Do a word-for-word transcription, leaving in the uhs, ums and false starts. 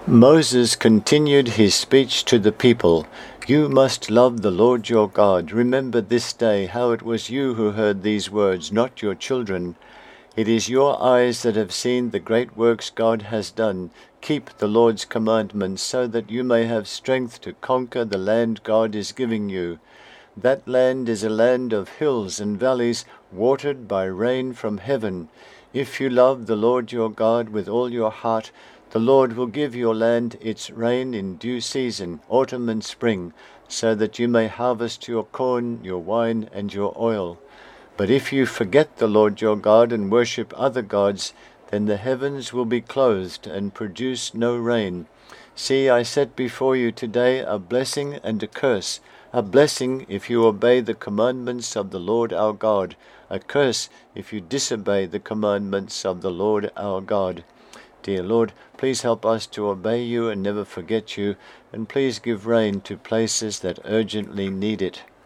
Moses continued his speech to the people. You must love the Lord your God. Remember this day how it was you who heard these words, not your children. It is your eyes that have seen the great works God has done. Keep the Lord's commandments so that you may have strength to conquer the land God is giving you. That land is a land of hills and valleys, watered by rain from heaven. If you love the Lord your God with all your heart, the Lord will give your land its rain in due season, autumn and spring, so that you may harvest your corn, your wine, and your oil. But if you forget the Lord your God and worship other gods, then the heavens will be closed and produce no rain. See, I set before you today a blessing and a curse, a blessing if you obey the commandments of the Lord our God, a curse if you disobey the commandments of the Lord our God. Dear Lord, please help us to obey you and never forget you, and please give rain to places that urgently need it.